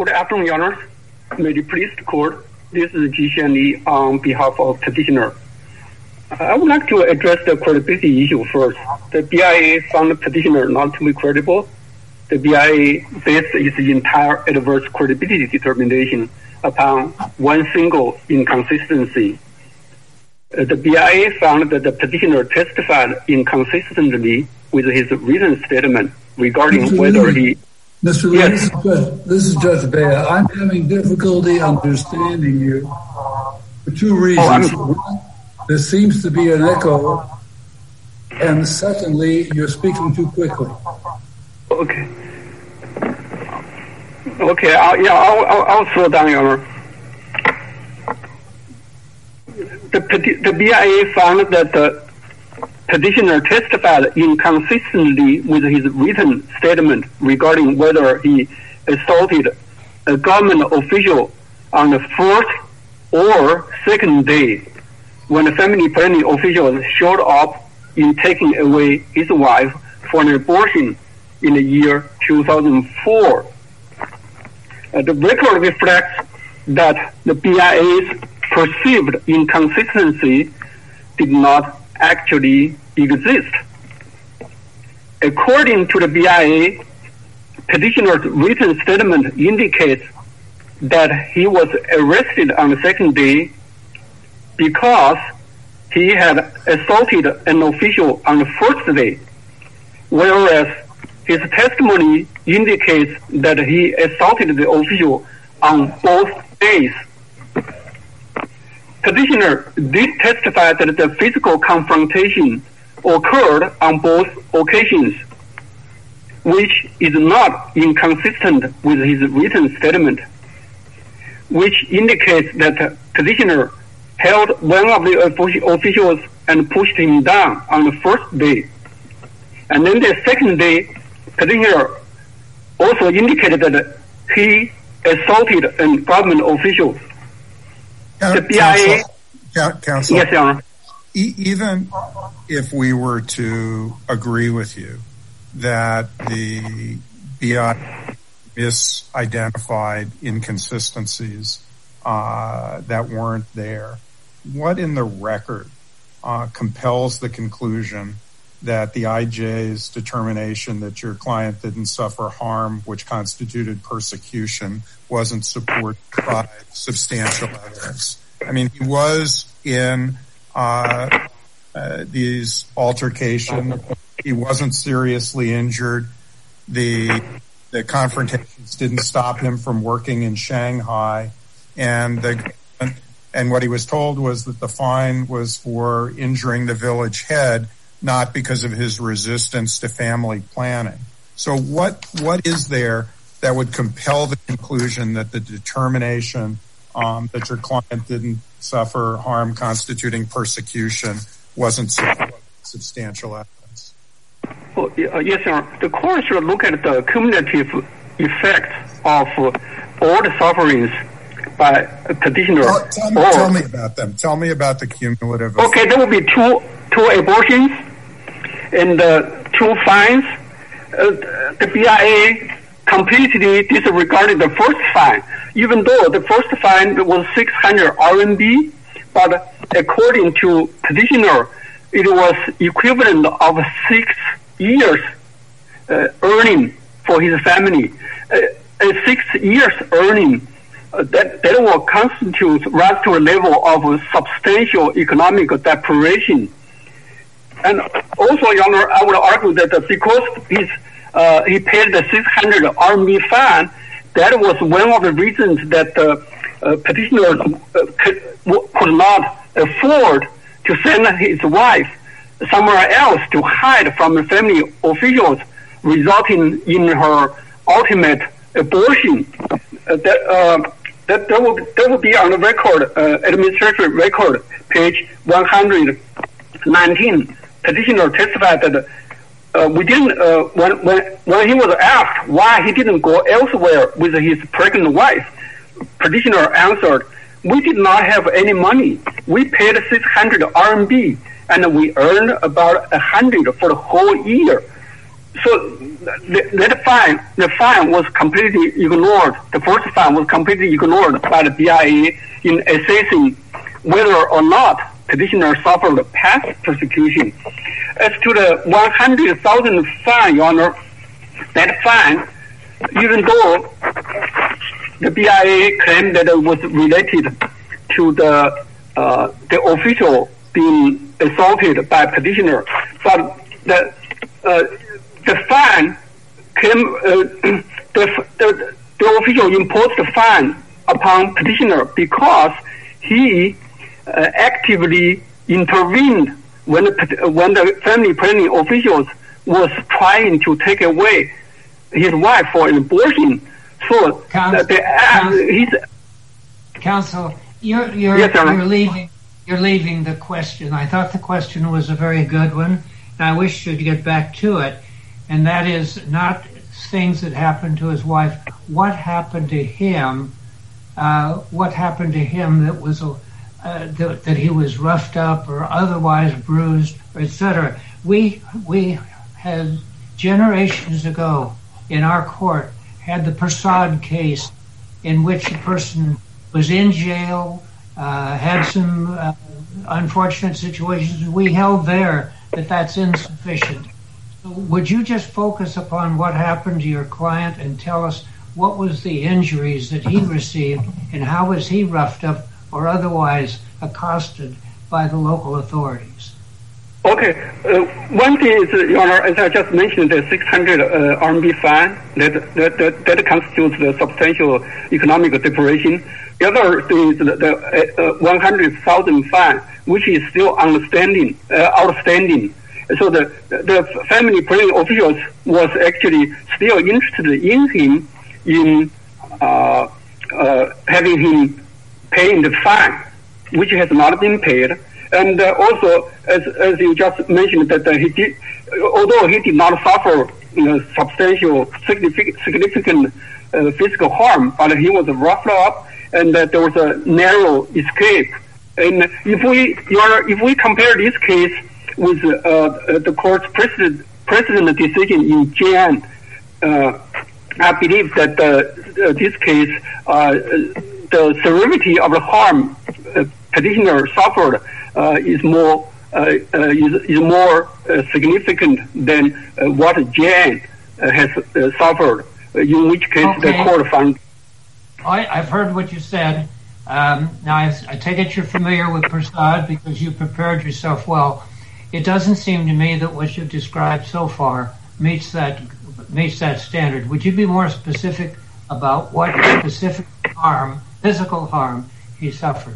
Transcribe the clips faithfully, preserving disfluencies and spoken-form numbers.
Good afternoon, Your Honor. May it please the court. This is Ji-Shen Li on behalf of petitioner. I would like to address the credibility issue first. The B I A found the petitioner not to be credible. The B I A based its entire adverse credibility determination upon one single inconsistency. Uh, the B I A found that the petitioner testified inconsistently with his written statement regarding Mister whether Lee, he... Mister Lee, yes. this, is Judge, this is Judge Bea. I'm having difficulty understanding you for two reasons. Oh, there seems to be an echo, and secondly, you're speaking too quickly. Okay. Okay, I'll, yeah, I'll, I'll, I'll slow down, Your Honor. The, the B I A found that the petitioner testified inconsistently with his written statement regarding whether he assaulted a government official on the first or second day when the family planning officials showed up in taking away his wife for an abortion in the year two thousand four. Uh, the record reflects that the B I A's perceived inconsistency did not actually exist. According to the B I A, petitioner's written statement indicates that he was arrested on the second day because he had assaulted an official on the first day, whereas his testimony indicates that he assaulted the official on both days. Petitioner did testify that the physical confrontation occurred on both occasions, which is not inconsistent with his written statement, which indicates that the petitioner held one of the officials and pushed him down on the first day. And then the second day, petitioner also indicated that he assaulted a government official. Uh, the B I A... Counsel, Counsel, yes, Your Honor. E- even if we were to agree with you that the B I A misidentified inconsistencies uh, that weren't there, what in the record uh, compels the conclusion that the I J's determination that your client didn't suffer harm, which constituted persecution, wasn't supported by substantial evidence? I mean, he was in uh, uh, these altercations. He wasn't seriously injured. The the confrontations didn't stop him from working in Shanghai, and the and what he was told was that the fine was for injuring the village head, not because of his resistance to family planning. So what what is there that would compel the conclusion that the determination um, that your client didn't suffer harm constituting persecution wasn't supported by substantial evidence? Well, uh, yes, sir. The court should look at the cumulative effect of uh, all the sufferings by a petitioner. Tell, tell, me, or, tell me about them. Tell me about the cumulative effect. Okay, there will be two two abortions and uh, two fines. Uh, the B I A completely disregarded the first fine, even though the first fine was six hundred R M B, but according to petitioner, it was equivalent of six years uh, earning for his family. Uh, uh, six years earning, uh, that, that will constitute rise to a level of substantial economic deprivation. And also, Your Honor, I would argue that because he's, uh, he paid the six hundred R M B fine, that was one of the reasons that the uh, uh, petitioner uh, could, could not afford to send his wife somewhere else to hide from the family officials, resulting in her ultimate abortion. Uh, that, uh, that, that, will, that will be on the record, uh, administrative record, page one hundred nineteen. Petitioner testified that uh, we didn't, uh, when, when, when he was asked why he didn't go elsewhere with his pregnant wife, petitioner answered, "We did not have any money. We paid six hundred R M B and we earned about one hundred for the whole year." so the, that fine, the fine was completely ignored. The first fine was completely ignored by the B I A in assessing whether or not petitioner suffered past persecution. As to the one hundred thousand fine, Your Honor, that fine, even though the B I A claimed that it was related to the uh, the official being assaulted by petitioner, but the uh, the fine came, uh, the, the the official imposed the fine upon petitioner because he uh, actively intervened when the, when the family planning officials was trying to take away his wife for an abortion. So Counsel, the, uh, he's, Counsel, you're you're, yes, you're leaving you're leaving the question. I thought the question was a very good one, and I wish you'd get back to it. And that is not things that happened to his wife. What happened to him? Uh, what happened to him that was a uh, that, that he was roughed up or otherwise bruised, or et cetera. We we had generations ago in our court had the Prasad case, in which a person was in jail, uh, had some uh, unfortunate situations. We held there that that's insufficient. So would you just focus upon what happened to your client and tell us what was the injuries that he received and how was he roughed up or otherwise accosted by the local authorities? Okay. Uh, one thing is, Your Honor, as I just mentioned, the six hundred uh, R M B fine, that, that, that, that constitutes the substantial economic deprivation. The other thing is the, the uh, one hundred thousand fine, which is still outstanding. Uh, outstanding. So the, the family planning officials was actually still interested in him, in uh, uh, having him paying the fine, which has not been paid. And uh, also, as as you just mentioned, that uh, he did, although he did not suffer, you know, substantial, significant, significant uh, physical harm, but he was roughed up, and uh, there was a narrow escape. And if we, Your, if we compare this case with uh, the court's precedent, precedent decision in Jan, uh, I believe that uh, uh, this case, uh, the severity of the harm uh, petitioner suffered uh, is more uh, uh, is, is more uh, significant than uh, what Jan uh, has uh, suffered. Uh, in which case, okay. The court found. I, I've heard what you said. Um, now, I, I take it you're familiar with Prasad because you prepared yourself well. It doesn't seem to me that what you've described so far meets that meets that standard. Would you be more specific about what specific harm, physical harm, he suffered?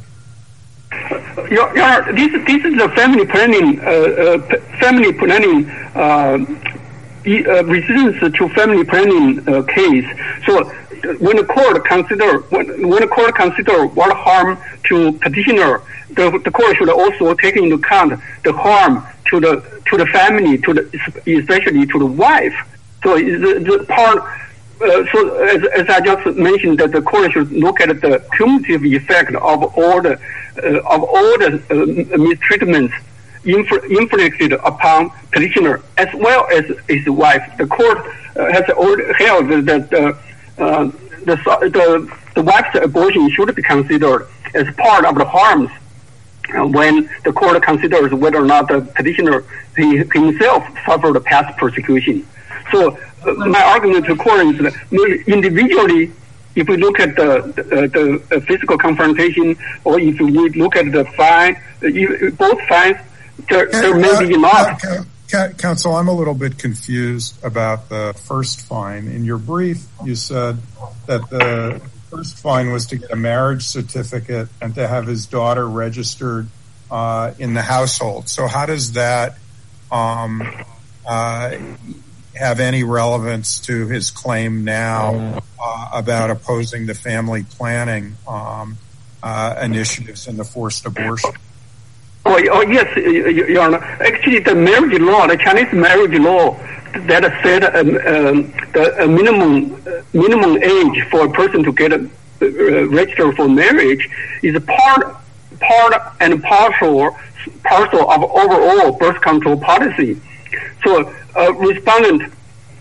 Your, your, this, this is a family planning, uh, uh, family planning, uh, uh, resistance to family planning uh, case. So when the court consider when, when the court consider what harm to petitioner, the, the court should also take into account the harm to the to the family, to the especially to the wife. So the, the part. Uh, so as, as I just mentioned, that the court should look at the cumulative effect of all the uh, of all the uh, mistreatments infl- inflicted upon petitioner as well as his wife. The court uh, has already held that uh, uh, the, the the wife's abortion should be considered as part of the harms uh, when the court considers whether or not the petitioner he, himself suffered past persecution. So. Uh, my argument to the court is that individually, if we look at the the, the physical confrontation, or if we look at the fine, both fines, there, there may be enough. Counsel, I'm a little bit confused about the first fine. In your brief, you said that the first fine was to get a marriage certificate and to have his daughter registered uh, in the household. So how does that um, uh, have any relevance to his claim now uh, about opposing the family planning um, uh, initiatives in the forced abortion? Oh, oh yes, Your Honor. Actually, the marriage law, the Chinese marriage law, that said um, um, the a minimum uh, minimum age for a person to get a, uh, registered for marriage is part part and parcel parcel of overall birth control policy. So, uh, respondent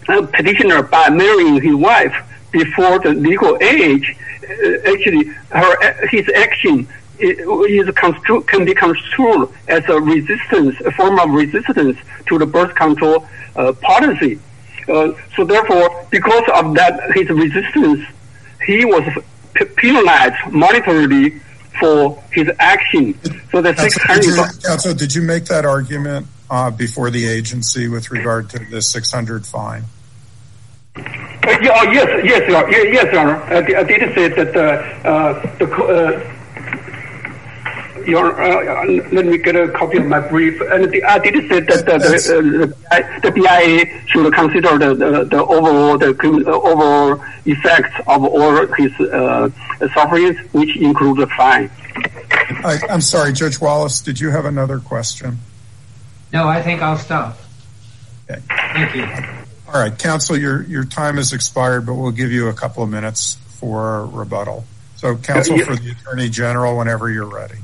uh, petitioner by marrying his wife before the legal age, uh, actually her his action is, is constru- can be construed as a resistance, a form of resistance to the birth control uh, policy. Uh, so therefore, because of that, his resistance, he was p- penalized monetarily for his action. So the six hundred. Counsel, did you make that argument uh, before the agency with regard to the six hundred fine? Uh, yeah, oh, yes, yes, Your, yes, Your Honor. I, I did say that uh, uh, the. Uh, Your, uh, let me get a copy of my brief. And the, I did say that uh, the, uh, the B I A should consider the, the, the overall the overall effects of all his uh, sufferings, which include the fine. I, I'm sorry, Judge Wallace. Did you have another question? No, I think I'll stop. Okay. Thank you. All right, counsel, your your time has expired, but we'll give you a couple of minutes for rebuttal. So, counsel, for the Attorney General, whenever you're ready.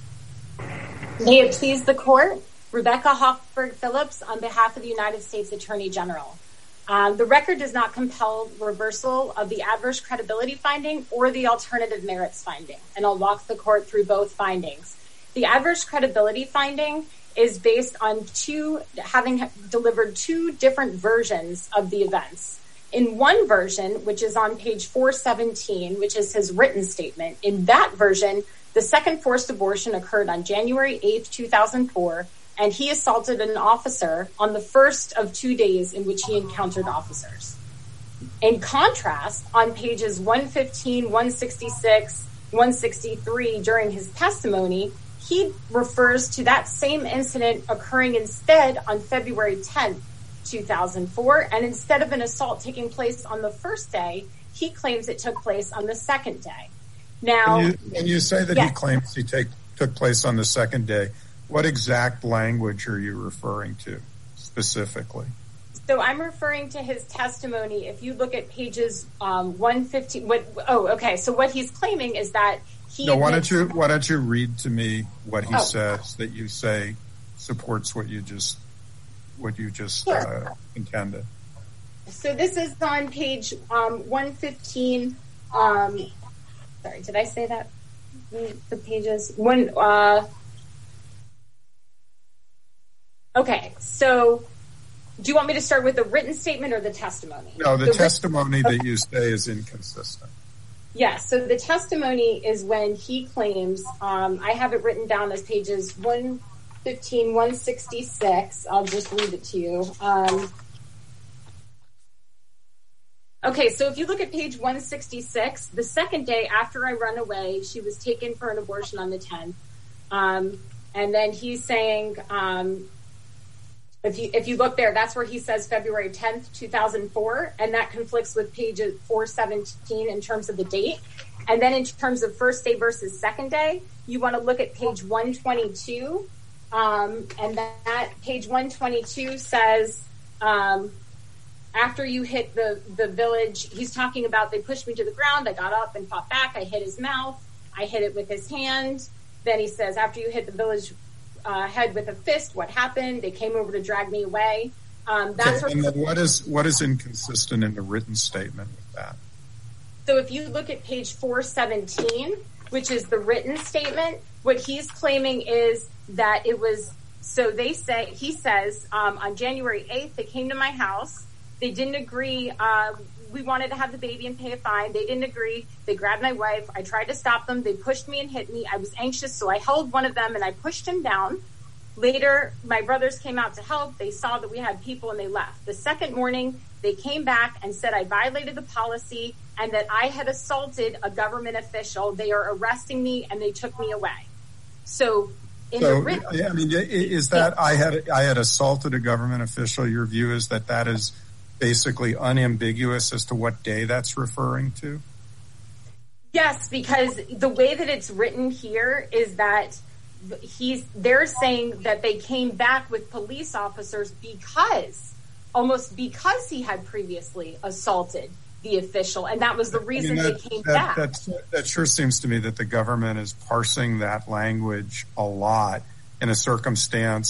May it please the court, Rebecca Hoffberg Phillips on behalf of the United States Attorney General. Um, the record does not compel reversal of the adverse credibility finding or the alternative merits finding, and I'll walk the court through both findings. The adverse credibility finding is based on two having delivered two different versions of the events. In one version, which is on page four seventeen, which is his written statement, in that version, the second forced abortion occurred on January eighth, two thousand four, and he assaulted an officer on the first of two days in which he encountered officers. In contrast, on pages one fifteen, one sixty-six, one sixty-three during his testimony, he refers to that same incident occurring instead on February tenth, two thousand four, and instead of an assault taking place on the first day, he claims it took place on the second day. Now, when you, when you say that yes. he claims he take, took place on the second day, what exact language are you referring to specifically? So I'm referring to his testimony. If you look at pages um, one fifteen, what? Oh, okay. So what he's claiming is that he. No, why don't you why don't you read to me what he oh. says that you say supports what you just what you just sure. uh, intended. So this is on page um, one fifteen. Um, sorry, did I say that? The pages one. Uh, okay, so. Do you want me to start with the written statement or the testimony? No, the, the testimony written- that you say is inconsistent. Yes, so the testimony is when he claims, um, I have it written down as pages one fifteen, one sixty-six. I'll just read it to you. Um, okay, so if you look at page one sixty-six, the second day after I run away, she was taken for an abortion on the tenth. Um, and then he's saying... Um, If you if you look there, that's where he says February tenth, two thousand four, and that conflicts with page four seventeen in terms of the date. And then in terms of first day versus second day, you want to look at page one twenty-two, um, and that page one twenty-two says, um, after you hit the, the village, he's talking about they pushed me to the ground, I got up and fought back, I hit his mouth, I hit it with his hand. Then he says, after you hit the village Uh, head with a fist, what happened? They came over to drag me away. Um, that's okay, and then what is what is inconsistent in the written statement with that? So if you look at page four seventeen, which is the written statement, what he's claiming is that it was, so they say, he says, um, on January eighth, they came to my house. They didn't agree. Uh, we wanted to have the baby and pay a fine. They didn't agree. They grabbed my wife. I tried to stop them. They pushed me and hit me. I was anxious, so I held one of them and I pushed him down. Later, my brothers came out to help. They saw that we had people and they left. The second morning, they came back and said I violated the policy and that I had assaulted a government official. They are arresting me and they took me away. So, in so the written, I mean, is that I had I had assaulted a government official? Your view is that that is basically unambiguous as to what day that's referring to? Yes, because the way that it's written here is that he's they're saying that they came back with police officers because almost because he had previously assaulted the official, and that was the reason I mean, that, they came that, back. That's, that sure seems to me that the government is parsing that language a lot in a circumstance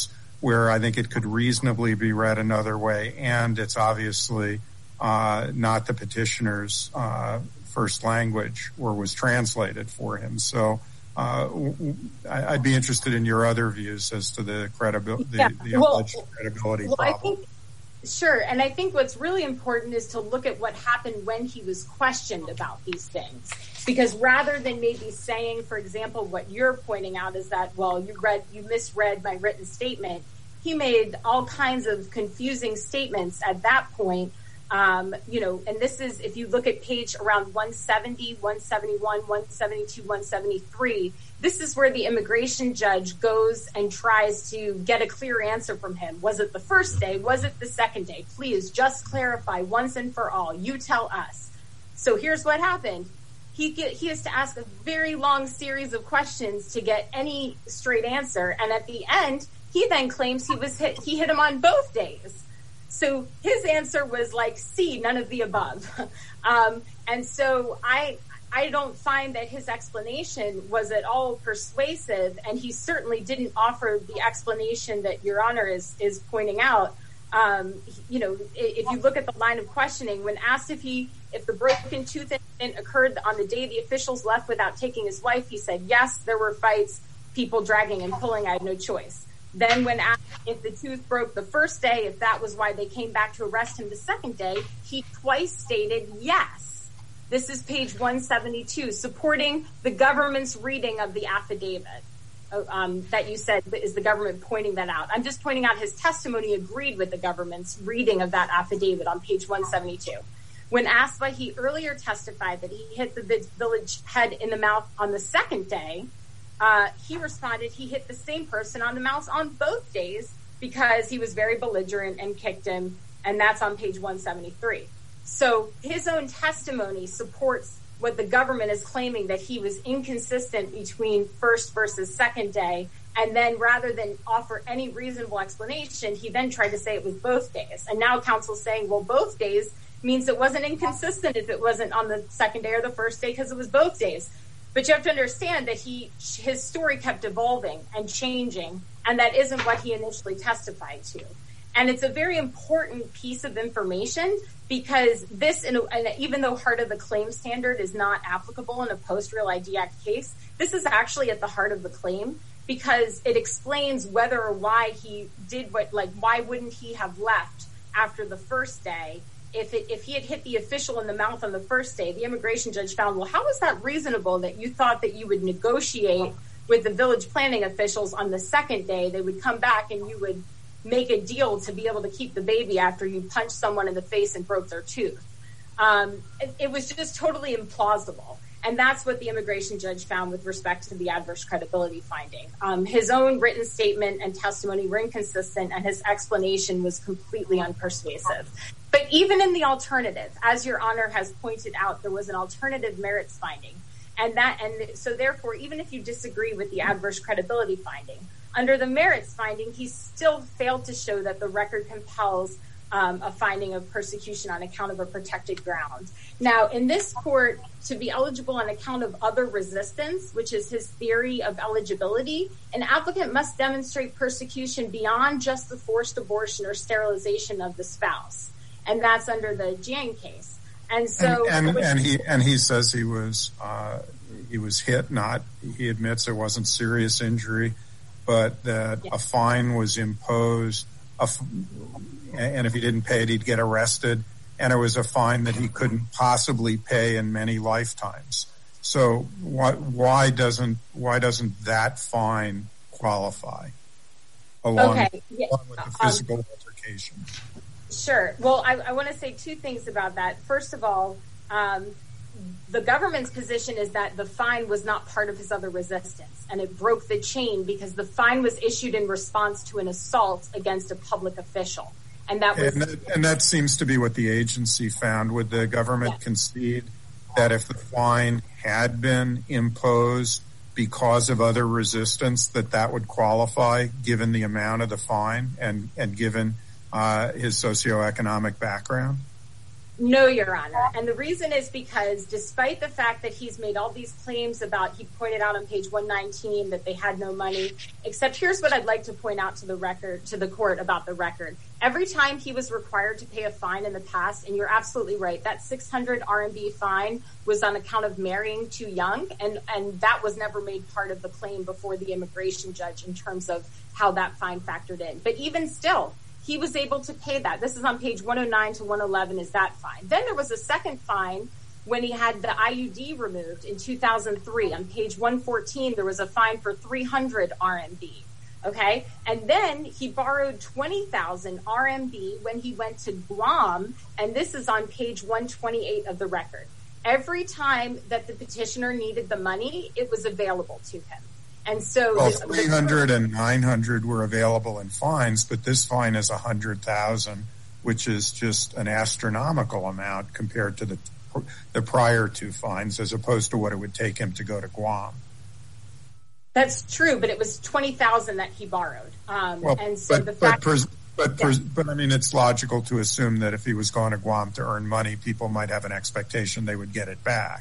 where I think it could reasonably be read another way, and it's obviously uh, not the petitioner's uh, first language or was translated for him. So uh, I'd be interested in your other views as to the credibility, yeah. the, the well, alleged credibility well, problem. I think, sure, and I think what's really important is to look at what happened when he was questioned about these things. Because rather than maybe saying, for example, what you're pointing out is that, well, you read, you misread my written statement, he made all kinds of confusing statements at that point. Um, you know, and this is, if you look at page around one seventy, one seventy-one, one seventy-two, one seventy-three, this is where the immigration judge goes and tries to get a clear answer from him. Was it the first day? Was it the second day? Please just clarify once and for all. You tell us. So here's what happened. He get, he has to ask a very long series of questions to get any straight answer. And at the end, he then claims he was hit, he hit him on both days. So his answer was like C, none of the above. um, and so I, I don't find that his explanation was at all persuasive. And he certainly didn't offer the explanation that Your Honor is, is pointing out. Um, you know, if you look at the line of questioning, when asked if he, if the broken tooth incident occurred on the day the officials left without taking his wife, he said, yes, there were fights, people dragging and pulling, I had no choice. Then when asked if the tooth broke the first day, if that was why they came back to arrest him the second day, he twice stated yes. This is page one seventy-two, supporting the government's reading of the affidavit. Um, that you said is the government pointing that out. I'm just pointing out his testimony agreed with the government's reading of that affidavit on page one seventy-two. When asked why he earlier testified that he hit the village head in the mouth on the second day, uh, he responded he hit the same person on the mouth on both days because he was very belligerent and kicked him, and that's on page one seventy-three. So his own testimony supports what the government is claiming, that he was inconsistent between first versus second day. And then rather than offer any reasonable explanation, he then tried to say it was both days. And now counsel's saying, well, both days means it wasn't inconsistent if it wasn't on the second day or the first day because it was both days. But you have to understand that he, his story kept evolving and changing, and that isn't what he initially testified to. And it's a very important piece of information because this, and even though heart of the claim standard is not applicable in a post-Real I D Act case, this is actually at the heart of the claim because it explains whether or why he did what, like, why wouldn't he have left after the first day? If it, if he had hit the official in the mouth on the first day, the immigration judge found, well, how is that reasonable that you thought that you would negotiate with the village planning officials on the second day? They would come back and you would make a deal to be able to keep the baby after you punched someone in the face and broke their tooth. Um, it, it was just totally implausible. And that's what the immigration judge found with respect to the adverse credibility finding. Um, his own written statement and testimony were inconsistent, and his explanation was completely unpersuasive. But even in the alternative, as Your Honor has pointed out, there was an alternative merits finding. And that, and so therefore, even if you disagree with the adverse credibility finding, under the merits finding, he still failed to show that the record compels um, a finding of persecution on account of a protected ground. Now, in this court, to be eligible on account of other resistance, which is his theory of eligibility, an applicant must demonstrate persecution beyond just the forced abortion or sterilization of the spouse. And that's under the Jiang case. And so, and, and, and he and he says he was uh, he was hit. Not he admits there wasn't serious injury, but that yeah. a fine was imposed, a, and if he didn't pay it, he'd get arrested. And it was a fine that he couldn't possibly pay in many lifetimes. So why why doesn't why doesn't that fine qualify along, okay. yeah. along with the physical um, altercation? Sure. Well, I, I want to say two things about that. First of all, um, the government's position is that the fine was not part of his other resistance, and it broke the chain because the fine was issued in response to an assault against a public official. And that was, and that, and that seems to be what the agency found. Would the government yeah. concede that if the fine had been imposed because of other resistance, that that would qualify given the amount of the fine and, and given uh, his socioeconomic background? No, Your Honor. And the reason is because despite the fact that he's made all these claims about, he pointed out on page one nineteen that they had no money, except here's what I'd like to point out to the record, to the court about the record. Every time he was required to pay a fine in the past, and you're absolutely right, that six hundred R M B fine was on account of marrying too young, and, and that was never made part of the claim before the immigration judge in terms of how that fine factored in. But even still, he was able to pay that. This is on page one oh nine to one eleven is that fine. Then there was a second fine when he had the I U D removed in two thousand three. On page one fourteen, there was a fine for three hundred R M B. Okay. And then he borrowed twenty thousand R M B when he went to Guam. And this is on page one twenty-eight of the record. Every time that the petitioner needed the money, it was available to him. And so well, three hundred and nine hundred were available in fines, but this fine is one hundred thousand, which is just an astronomical amount compared to the the prior two fines, as opposed to what it would take him to go to Guam. That's true, but it was twenty thousand that he borrowed. Um, well, and so but, the but, fact, pres- but, yeah. pres- but I mean, it's logical to assume that if he was going to Guam to earn money, people might have an expectation they would get it back.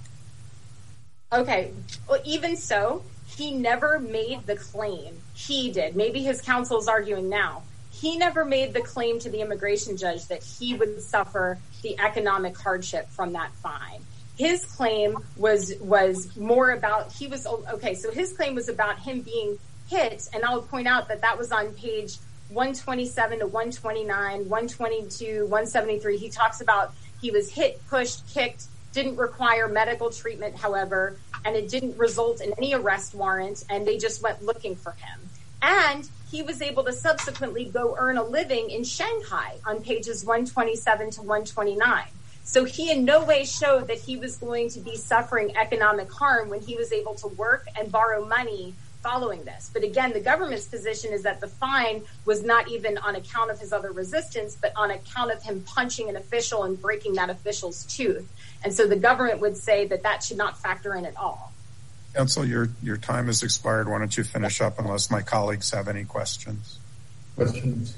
Okay. Well, even so, he never made the claim. He did. Maybe his counsel is arguing now. He never made the claim to the immigration judge that he would suffer the economic hardship from that fine. His claim was was more about, he was, okay, so his claim was about him being hit, and I'll point out that that was on page one twenty-seven to one twenty-nine, one twenty-two, one seventy-three. He talks about he was hit, pushed, kicked, didn't require medical treatment, however, and it didn't result in any arrest warrant, and they just went looking for him. And he was able to subsequently go earn a living in Shanghai on pages one twenty-seven to one twenty-nine. So he in no way showed that he was going to be suffering economic harm when he was able to work and borrow money following this. But again, the government's position is that the fine was not even on account of his other resistance, but on account of him punching an official and breaking that official's tooth. And so the government would say that that should not factor in at all. Counsel, your your time has expired. Why don't you finish up unless my colleagues have any questions? Questions?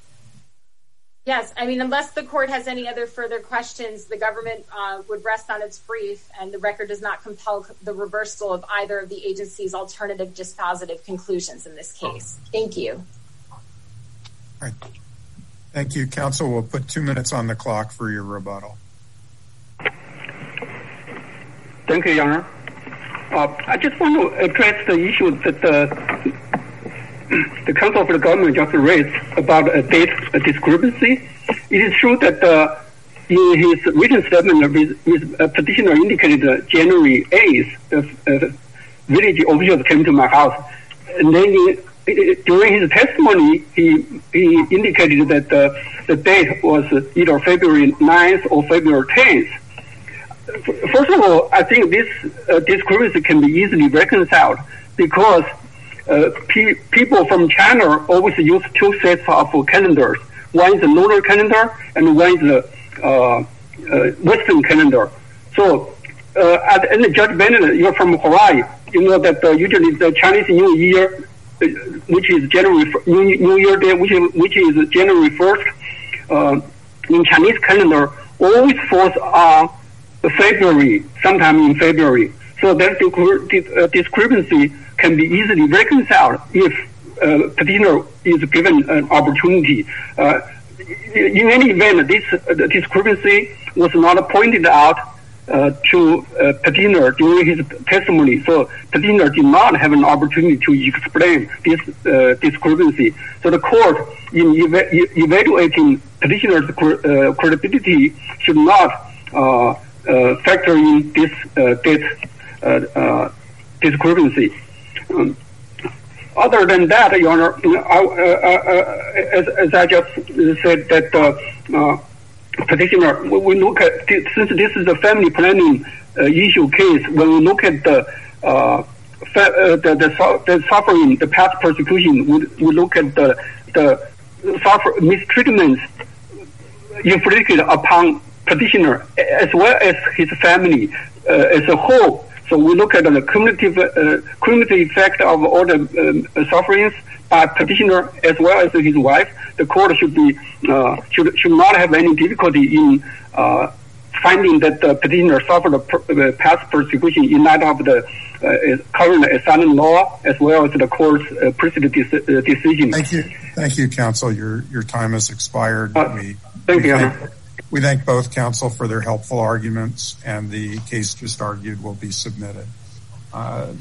Yes, I mean, unless the court has any other further questions, the government uh, would rest on its brief, and the record does not compel the reversal of either of the agency's alternative dispositive conclusions in this case. Thank you. All right. Thank you, counsel. We'll put two minutes on the clock for your rebuttal. Thank you, Your Honor. Uh, I just want to address the issue that the the counsel for the government just raised about a date a discrepancy. It is true that uh, in his written statement, his, his uh, petitioner indicated uh, January eighth, uh, uh, village officials came to my house. And then he, during his testimony, he he indicated that uh, the date was either February ninth or February tenth. First of all, I think this uh, discrepancy can be easily reconciled because uh, pe- people from China always use two sets of calendars. One is the lunar calendar and one is the uh, uh, Western calendar. So, uh, at, and Judge Bennett, you're from Hawaii. You know that uh, usually the Chinese New Year, uh, which is January New, New Year Day, which is, which is January first, uh, in Chinese calendar, always falls on February, sometime in February. So that discrepancy can be easily reconciled if uh, petitioner is given an opportunity. Uh, in any event, this uh, discrepancy was not pointed out uh, to uh, petitioner during his testimony. So petitioner did not have an opportunity to explain this uh, discrepancy. So the court, in eva- evaluating petitioner's uh, credibility, should not uh, Uh, factor in this uh, date uh, uh, discrepancy. Um, other than that, Your Honor, I, uh, uh, as, as I just said, that uh, uh, petitioner, when we look at this, since this is a family planning uh, issue case, when we look at the uh, fa- uh, the, the, the suffering, the past persecution, we, we look at the the suffer mistreatments inflicted upon petitioner as well as his family uh, as a whole. So we look at the cumulative, uh, cumulative effect of all the um, sufferings by petitioner as well as his wife. The court should be uh, should should not have any difficulty in uh, finding that the petitioner suffered a past persecution in light of the uh, current asylum law as well as the court's uh, precedent de- decision. Thank you, thank you, counsel. Your your time has expired. Uh, we, thank we you. Thank, we thank both counsel for their helpful arguments, and the case just argued will be submitted. Uh,